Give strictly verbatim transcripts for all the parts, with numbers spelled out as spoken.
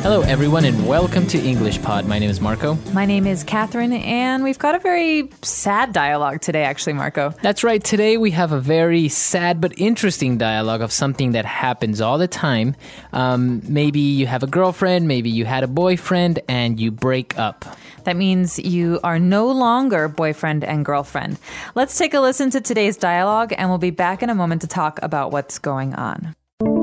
Hello, everyone, and welcome to English Pod. My name is Marco. My name is Catherine, and we've got a very sad dialogue today, actually, Marco. That's right. Today we have a very sad but interesting dialogue of something that happens all the time. Um, maybe you have a girlfriend, maybe you had a boyfriend, and you break up. That means you are no longer boyfriend and girlfriend. Let's take a listen to today's dialogue, and we'll be back in a moment to talk about what's going on.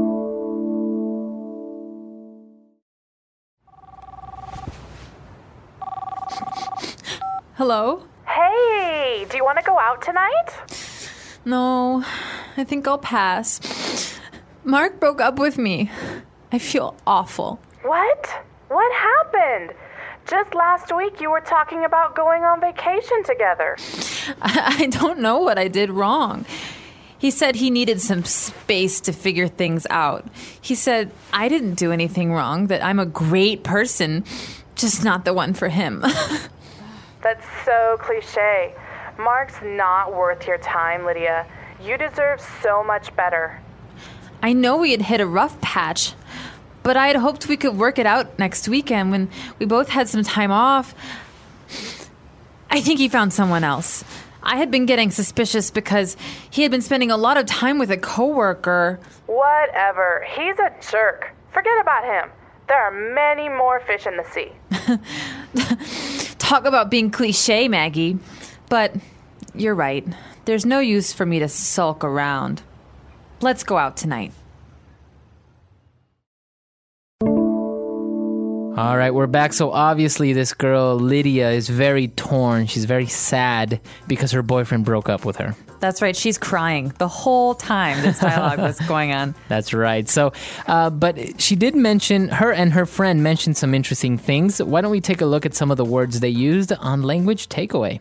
Hello? Hey, do you want to go out tonight? No, I think I'll pass. Mark broke up with me. I feel awful. What? What happened? Just last week you were talking about going on vacation together. I, I don't know what I did wrong. He said he needed some space to figure things out. He said I didn't do anything wrong, that I'm a great person, just not the one for him. That's so cliche. Mark's not worth your time, Lydia. You deserve so much better. I know we had hit a rough patch, but I had hoped we could work it out next weekend when we both had some time off. I think he found someone else. I had been getting suspicious because he had been spending a lot of time with a coworker. Whatever. He's a jerk. Forget about him. There are many more fish in the sea. Talk about being cliche, Maggie. But you're right. There's no use for me to sulk around. Let's go out tonight. All right, we're back. So obviously this girl, Lydia, is very torn. She's very sad because her boyfriend broke up with her. That's right. She's crying the whole time this dialogue was going on. That's right. So, uh, but she did mention, her and her friend mentioned some interesting things. Why don't we take a look at some of the words they used on Language Takeaway?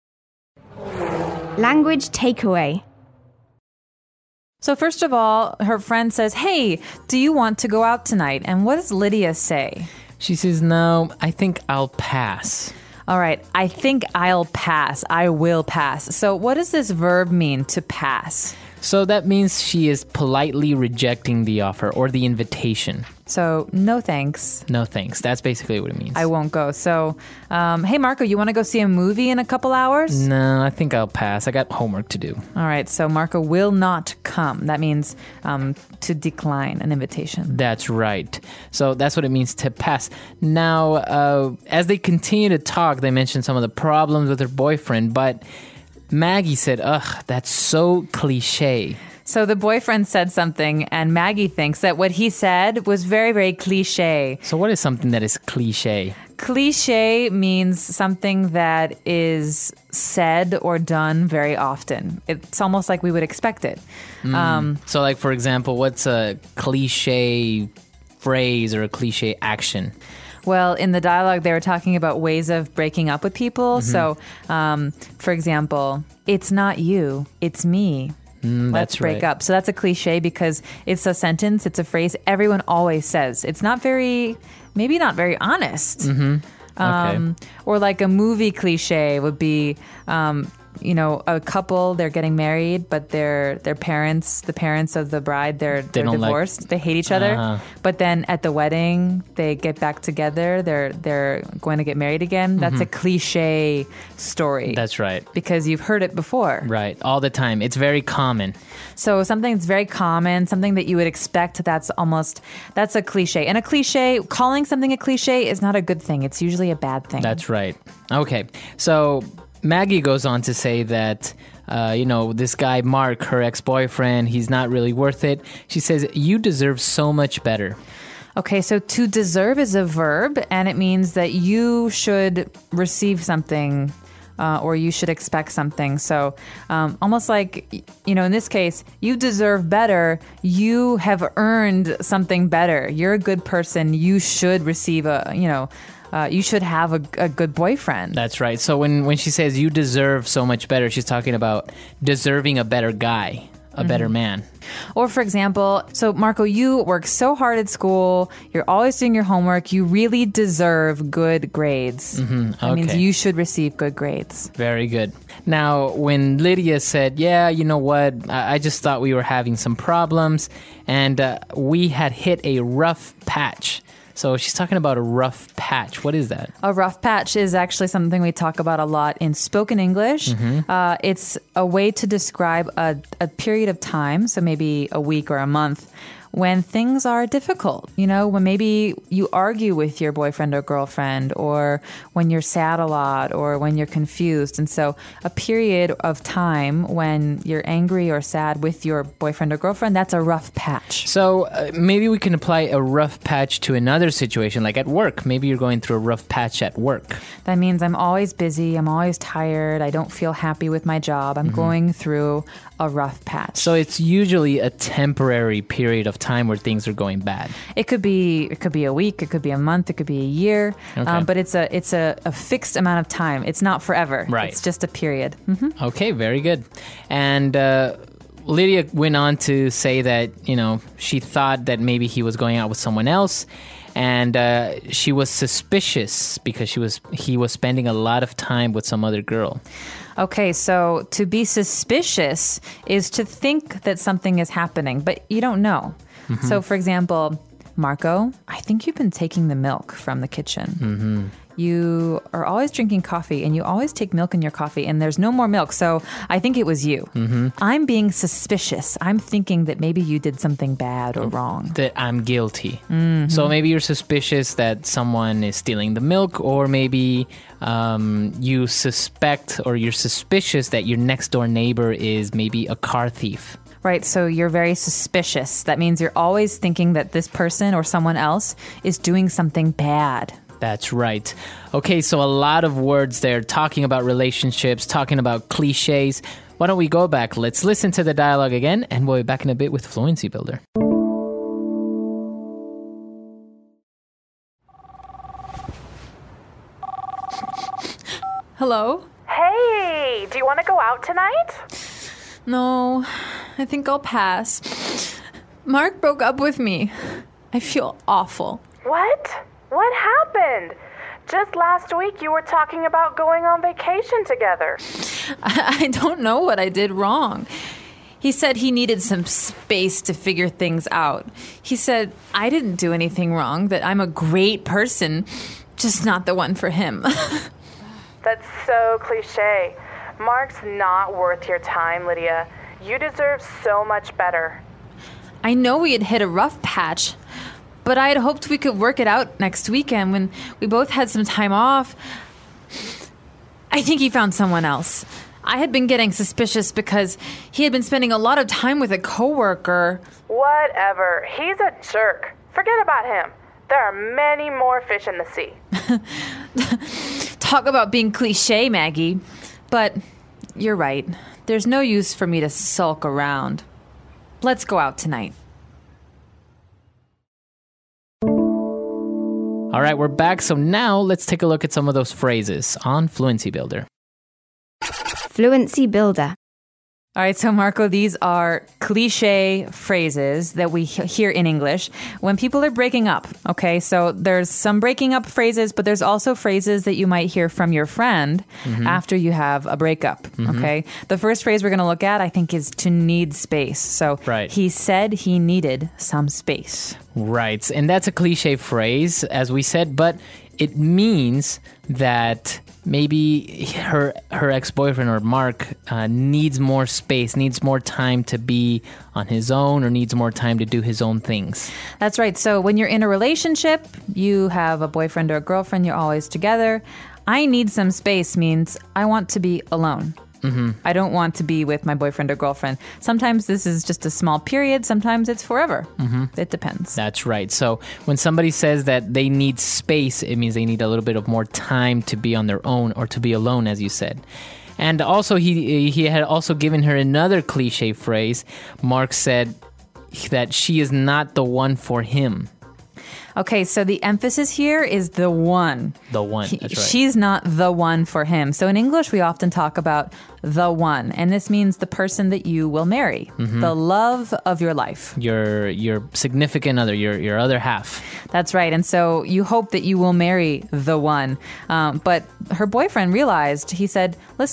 Language Takeaway. So first of all, her friend says, hey, do you want to go out tonight? And what does Lydia say? She says, no, I think I'll pass. All right, I think I'll pass. I will pass. So what does this verb mean, to pass? So that means she is politely rejecting the offer or the invitation. So no thanks. No thanks. That's basically what it means. I won't go. So, um, hey, Marco, you want to go see a movie in a couple hours? No, I think I'll pass. I got homework to do. All right, so Marco will not come. That means um, to decline an invitation. That's right. So that's what it means, to pass. Now, uh, as they continue to talk, they mention some of the problems with her boyfriend, but Maggie said, ugh, that's so cliche. So the boyfriend said something, and Maggie thinks that what he said was very, very cliche. So what is something that is cliche? Cliche means something that is said or done very often. It's almost like we would expect it. Mm. Um, so like, for example, what's a cliche phrase or a cliche action? Well, in the dialogue, they were talking about ways of breaking up with people. Mm-hmm. So, um, for example, it's not you, it's me. Mm, Let's that's break right. up. So that's a cliche because it's a sentence, it's a phrase everyone always says. It's not very, maybe not very honest. Mm-hmm. Okay. Um, or like a movie cliche would be, um, you know, a couple, they're getting married, but their their parents, the parents of the bride, they're, They they're don't like- divorced. They hate each other. Uh-huh. But then at the wedding, they get back together. They're they're going to get married again. That's a cliche story. That's right. Because you've heard it before. Right. All the time. It's very common. So something that's very common, something that you would expect, that's almost, that's a cliche. And a cliche, calling something a cliche is not a good thing. It's usually a bad thing. That's right. Okay. So Maggie goes on to say that, uh, you know, this guy, Mark, her ex-boyfriend, he's not really worth it. She says, you deserve so much better. Okay, so to deserve is a verb, and it means that you should receive something uh, or you should expect something. So um, almost like, you know, in this case, you deserve better. You have earned something better. You're a good person. You should receive a, you know, Uh, you should have a, a good boyfriend. That's right. So when, when she says you deserve so much better, she's talking about deserving a better guy, a mm-hmm. better man. Or for example, so Marco, you work so hard at school. You're always doing your homework. You really deserve good grades. Mm-hmm. Okay. That means you should receive good grades. Very good. Now, when Lydia said, yeah, you know what, I, I just thought we were having some problems and uh, we had hit a rough patch. So she's talking about a rough patch. What is that? A rough patch is actually something we talk about a lot in spoken English. Mm-hmm. Uh, it's a way to describe a, a period of time, so maybe a week or a month, when things are difficult, you know, when maybe you argue with your boyfriend or girlfriend, or when you're sad a lot, or when you're confused. And so a period of time when you're angry or sad with your boyfriend or girlfriend, that's a rough patch. So uh, maybe we can apply a rough patch to another situation, like at work. Maybe you're going through a rough patch at work. That means I'm always busy, I'm always tired, I don't feel happy with my job, I'm mm-hmm. going through a rough patch. So it's usually a temporary period of time where things are going bad. It could be it could be a week, it could be a month, it could be a year, okay. um, but it's a it's a, a fixed amount of time. It's not forever. Right. It's just a period. Mm-hmm. Okay, very good. And uh, Lydia went on to say that, you know, she thought that maybe he was going out with someone else, and uh, she was suspicious because she was he was spending a lot of time with some other girl. Okay, so to be suspicious is to think that something is happening, but you don't know. Mm-hmm. So, for example, Marco, I think you've been taking the milk from the kitchen. Mm-hmm. You are always drinking coffee, and you always take milk in your coffee, and there's no more milk, so I think it was you. Mm-hmm. I'm being suspicious. I'm thinking that maybe you did something bad or wrong. That I'm guilty. Mm-hmm. So maybe you're suspicious that someone is stealing the milk, or maybe um, you suspect or you're suspicious that your next door neighbor is maybe a car thief. Right, so you're very suspicious. That means you're always thinking that this person or someone else is doing something bad. That's right. Okay, so a lot of words there talking about relationships, talking about cliches. Why don't we go back? Let's listen to the dialogue again, and we'll be back in a bit with Fluency Builder. Hello? Hey, do you want to go out tonight? No, I think I'll pass. Mark broke up with me. I feel awful. What? What happened? Just last week you were talking about going on vacation together. I, I don't know what I did wrong. He said he needed some space to figure things out. He said I didn't do anything wrong, that I'm a great person, just not the one for him. That's so cliche. Mark's not worth your time, Lydia. You deserve so much better. I know we had hit a rough patch, but I had hoped we could work it out next weekend when we both had some time off. I think he found someone else. I had been getting suspicious because he had been spending a lot of time with a coworker. Whatever. He's a jerk. Forget about him. There are many more fish in the sea. Talk about being cliche, Maggie. But you're right. There's no use for me to sulk around. Let's go out tonight. All right, we're back. So now let's take a look at some of those phrases on Fluency Builder. Fluency Builder. All right, so Marco, these are cliche phrases that we he- hear in English when people are breaking up, okay? So there's some breaking up phrases, but there's also phrases that you might hear from your friend mm-hmm. after you have a breakup, mm-hmm. okay? The first phrase we're going to look at, I think, is to need space. So right. He said he needed some space. Right, and that's a cliche phrase, as we said, but it means that maybe her her ex-boyfriend or Mark uh, needs more space, needs more time to be on his own, or needs more time to do his own things. That's right. So when you're in a relationship, you have a boyfriend or a girlfriend, you're always together. I need some space means I want to be alone. Mm-hmm. I don't want to be with my boyfriend or girlfriend. Sometimes this is just a small period. Sometimes it's forever. Mm-hmm. It depends. That's right. So when somebody says that they need space, it means they need a little bit of more time to be on their own or to be alone, as you said. And also, he he had also given her another cliche phrase. Mark said that she is not the one for him. Okay, so the emphasis here is the one. The one, He, that's right. She's not the one for him. So in English, we often talk about the one, and this means the person that you will marry, mm-hmm. the love of your life. Your your significant other, your your other half. That's right, and so you hope that you will marry the one. Um, but her boyfriend realized, he said, listen,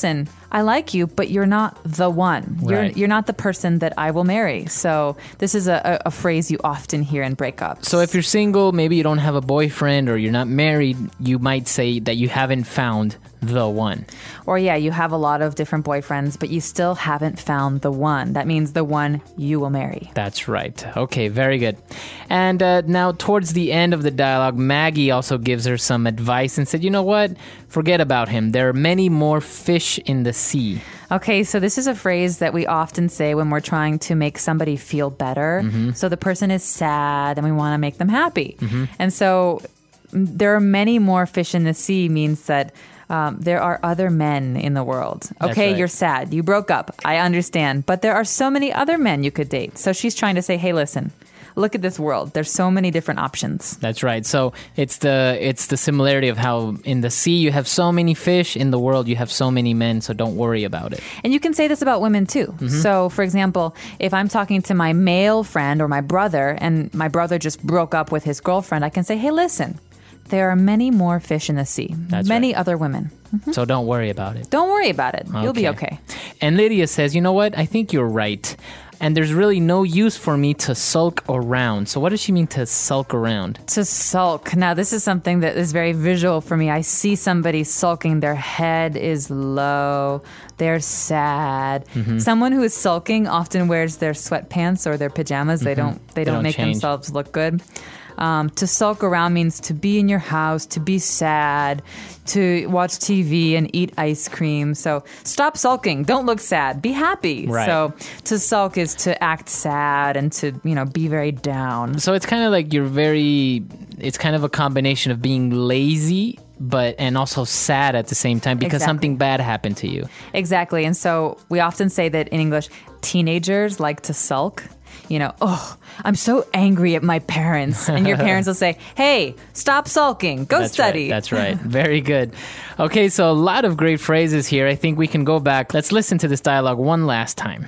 I like you, but you're not the one. You're Right. you're not the person that I will marry. So this is a, a, a phrase you often hear in breakups. So if you're single, maybe you don't have a boyfriend or you're not married, you might say that you haven't found the one. Or yeah, you have a lot of different boyfriends, but you still haven't found the one. That means the one you will marry. That's right. Okay, very good. And uh, now towards the end of the dialogue, Maggie also gives her some advice and said, you know what? Forget about him. There are many more fish in the sea. Okay, so this is a phrase that we often say when we're trying to make somebody feel better. Mm-hmm. So the person is sad and we want to make them happy. Mm-hmm. And so mm, there are many more fish in the sea means that um, there are other men in the world. That's Okay, right. you're sad. You broke up. I understand. But there are so many other men you could date. So she's trying to say, hey, listen, look at this world. There's so many different options. That's right. So it's the it's the similarity of how in the sea you have so many fish, in the world you have so many men, so don't worry about it. And you can say this about women too. Mm-hmm. So, for example, if I'm talking to my male friend or my brother, and my brother just broke up with his girlfriend, I can say, hey, listen, there are many more fish in the sea, That's many right. other women. So don't worry about it. Don't worry about it. You'll be okay. And Lydia says, you know what? I think you're right. And there's really no use for me to sulk around. So what does she mean to sulk around? To sulk. Now, this is something that is very visual for me. I see somebody sulking. Their head is low. They're sad. Mm-hmm. Someone who is sulking often wears their sweatpants or their pajamas. They don't. They, don't, don't make change. themselves look good. Um, to sulk around means to be in your house, to be sad, to watch T V and eat ice cream. So stop sulking. Don't look sad. Be happy. Right. So to sulk is to act sad and to, you know, be very down. So it's kind of like you're very, it's kind of a combination of being lazy, but, and also sad at the same time because Exactly. something bad happened to you. Exactly. And so we often say that in English, teenagers like to sulk. You know, oh, I'm so angry at my parents. And your parents will say, hey, stop sulking. Go That's study. Right, that's right. Very good. Okay, so a lot of great phrases here. I think we can go back. Let's listen to this dialogue one last time.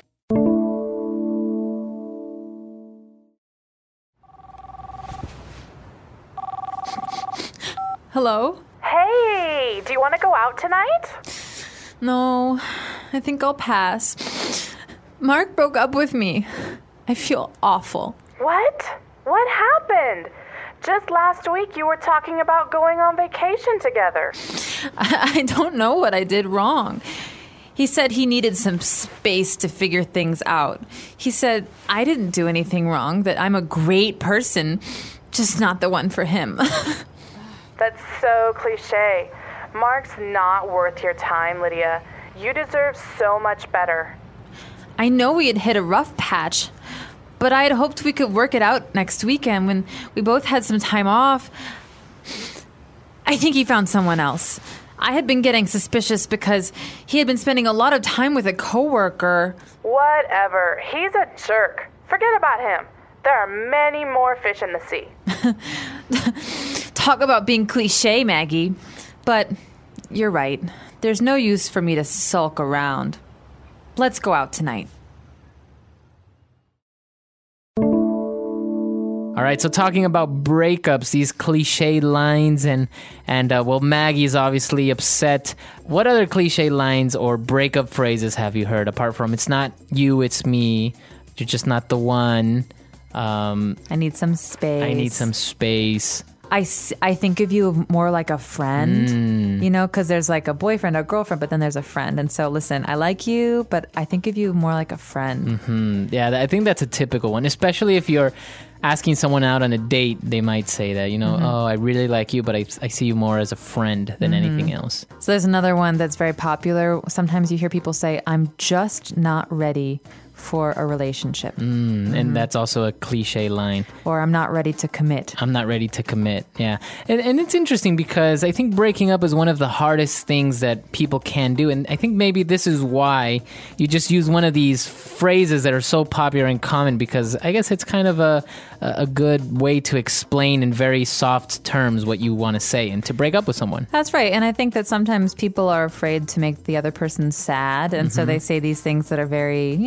Hello? Hey, do you want to go out tonight? No, I think I'll pass. Mark broke up with me. I feel awful. What? What happened? Just last week you were talking about going on vacation together. I, I don't know what I did wrong. He said he needed some space to figure things out. He said I didn't do anything wrong, that I'm a great person, just not the one for him. That's so cliche. Mark's not worth your time, Lydia. You deserve so much better. I know we had hit a rough patch, but I had hoped we could work it out next weekend when we both had some time off. I think he found someone else. I had been getting suspicious because he had been spending a lot of time with a coworker. Whatever. He's a jerk. Forget about him. There are many more fish in the sea. Talk about being cliche, Maggie. But you're right. There's no use for me to sulk around. Let's go out tonight. All right, so talking about breakups, these cliche lines, and and uh, well, Maggie's obviously upset. What other cliche lines or breakup phrases have you heard apart from "It's not you, it's me"? You're just not the one. Um, I need some space. I need some space. I, s- I think of you more like a friend, Mm. you know, because there's like a boyfriend or girlfriend, but then there's a friend. And so, listen, I like you, but I think of you more like a friend. Mm, yeah, I think that's a typical one, especially if you're asking someone out on a date. They might say that, you know, Mm-hmm. oh, I really like you, but I, I see you more as a friend than Mm-hmm. anything else. So, there's another one that's very popular. Sometimes you hear people say, I'm just not ready for a relationship, Mm, and that's also a cliche line. or I'm not ready to commit. I'm not ready to commit. Yeah. And, and it's interesting because I think breaking up is one of the hardest things that people can do. And I think maybe this is why you just use one of these phrases that are so popular and common, because I guess it's kind of a, a good way to explain in very soft terms what you want to say and to break up with someone. That's right. And I think that sometimes people are afraid to make the other person sad. And so they say these things that are very, you know,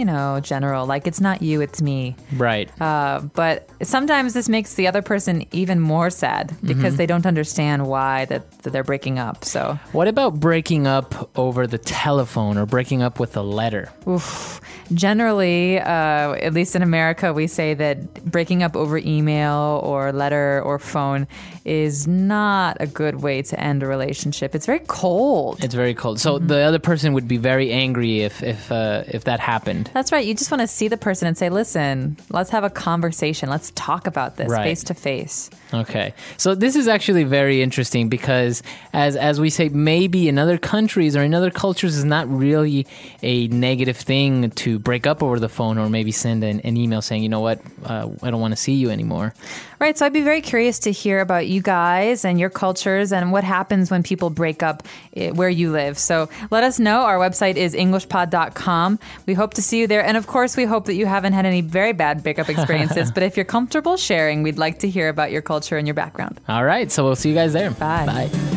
general, like it's not you, it's me. Right. Uh, but sometimes this makes the other person even more sad because Mm-hmm. they don't understand why that, that they're breaking up. So What about breaking up over the telephone or breaking up with a letter? oof. Generally, uh, at least in America, we say that breaking up over email or letter or phone is not a good way to end a relationship. It's very cold. It's very cold. So the other person would be very angry if if uh, if that happened. That's right. You just want to see the person and say, listen, let's have a conversation. Let's talk about this Right. face to face. Okay. So this is actually very interesting because as as we say, maybe in other countries or in other cultures is not really a negative thing to break up over the phone or maybe send an, an email saying, you know what, uh, I don't want to see you anymore. Right. So I'd be very curious to hear about you guys and your cultures and what happens when people break up eh, where you live. So let us know. Our website is english pod dot com. We hope to see you there. And of course, we hope that you haven't had any very bad breakup experiences. But if you're comfortable sharing, we'd like to hear about your culture and your background. All right. So we'll see you guys there. Bye. Bye.